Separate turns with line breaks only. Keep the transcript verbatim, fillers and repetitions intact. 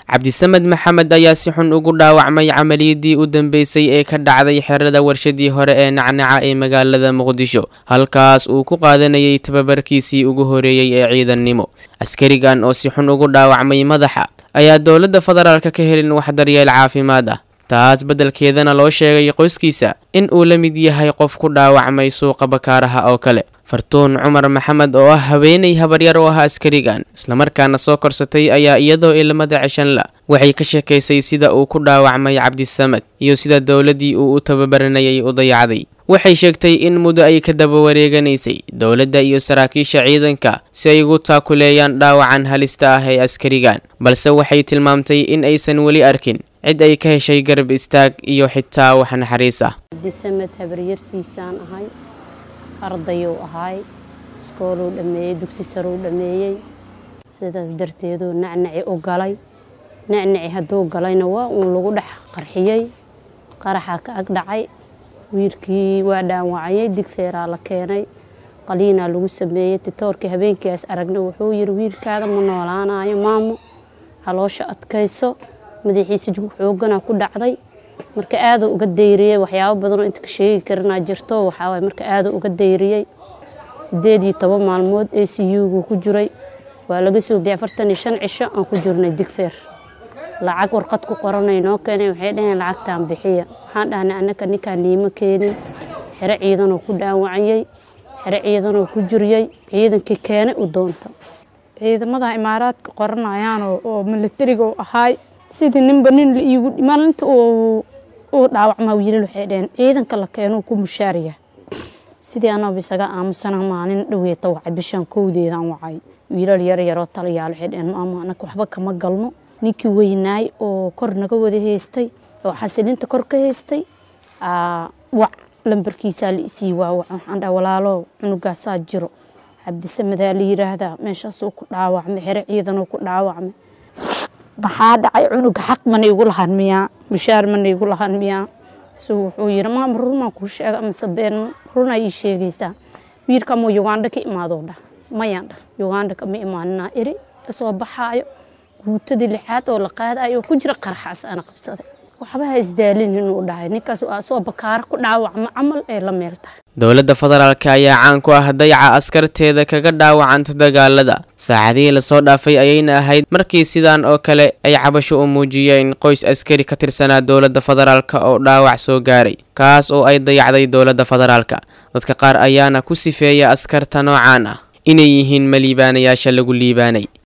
Cabdisamed Maxamed ayaa si xun ugu dhaawacmay camaliyadii u dambeysay ee ka dhacday xerada warshadii hore ee Nacnaca ee magaalada Muqdisho halkaas uu ku qaadanayay tababarkiisii ugu horeeyay ee ciidannimo. Askarigan oo si xun ugu dhaawacmay madaxa ayaa dowladda federaalka ka helin wax daryeel caafimaad ah, taas beddelkeedana loo sheegay qoyskiisa in uu la mid yahay qof ku dhaawacmay suuqa bakaaraha oo kale. Fartuun Cumar Maxamed oo ah haweeney habaryar oo ah askarigan isla markaana soo korsatay ayaa iyadoo ilmada cishan la waxay ka sheekaysay sida uu ku dhaawacmay Cabdisamed iyo sida dowladii uu u tababaranayay u dayacday. Waxay sheegtay in muddo ay ka daba wareeganaysay dowladda iyo saraakiisha ciidanka si ay ugu taakuleeyaan dhaawacan halista ah ee askarigan, balse waxay tilmaamtay in aysan weli arkin cid ay ka heshay garab istaag iyo xitaa wax naxariis ah.
Cabdisamed habaryartiisaan ahay, ardayo ahay, iskool uu dhameeyay, dugsi sare uu dhameeyay, sidaas darteed uu Nacnaci u galay. Nacnaci haduu galayna waa uu lagu dhex qarxiyay, qaraxa ka ag dhacay, wiilkii waa dhaawacay, digfeeraa la keenay, qaliina lagu sameeyay. Titoorkii habeenkiis aragna wuxuu yiri wiilkaada ma noolaanayo maamo, haloosha adkayso, madaxiisa xoogana ku dhacday. marka aad uga deyriyay waxyaabo badan oo inta ka sheegi karnaa jirto waxa way marka aad uga deyriyay sideed iyo toban maalmood A C U ku jiray waa laga soo bixiyay afartan iyo shan cisho aan ku jirnay digfeer lacag warqad ku qoranayno keenay waxay dhaheen lacagtaan bixiya waxaan dhahnay annaka ninkaan niimo keenin xire ciidan oo ku dhaawacayay xire ciidan oo ku jiriyay ciidankii keenay u doonta ciidamada imaaraadka qoranayaan oo militariga oo ahay sidii ninba nin iigu maalinta oo oo dhaawacma wiilal waxay dhaheen ciidanka la keeno ku mushaariya sidii ana bisaga aamusana maalin dhaweeto wacay bishan kowdeedan wacay wiilal yar yar oo taliyaal waxay dhaheen maama anaka waxba kama galno ninkii weynaay oo kor naga wada heystay oo xasilinta kor ka heystay aa wac lambarkiisa la isii waa waxaan dhaa walaalo cunugaasa jiro Cabdisamed la yiraahdaa meeshaas uu ku dhaawacmay xire ciidan oo ku dhaawacmay baxaa dhacay cunuga xaq man igu lahan miya mushaar man igu lahan miya soo wuxuu yiri ma runa ku sheeg ama sabeen runa ay sheegaysa wiirka mo Uganda ka imaado dha mayanda Uganda ka ma imaanna iri soo baxaayo guutadii lixaad oo la qaadayo ku jira qarxaas ana qabsaday waxba isdaalin inuu dhahay ninkaas oo soo bakaar ku dhaawacma amal ee la meelta.
Dowladda federaalka ayaa caan ku ah dayaca askarteeda kaga dhaawacanta dagaalada saacadii la soo dhaafay ayayna ahayd markii sidaan oo kale ay cabasho u muujiyeen qoys askari ka tirsanaa dowladda federaalka oo dhaawac soo gaaray kaas oo ay dayacday dowladda federaalka. Dadka qaar ayaana ku sifeeya askarta noocaan ah inay yihiin maliibaanayaasha lagu liibaanay.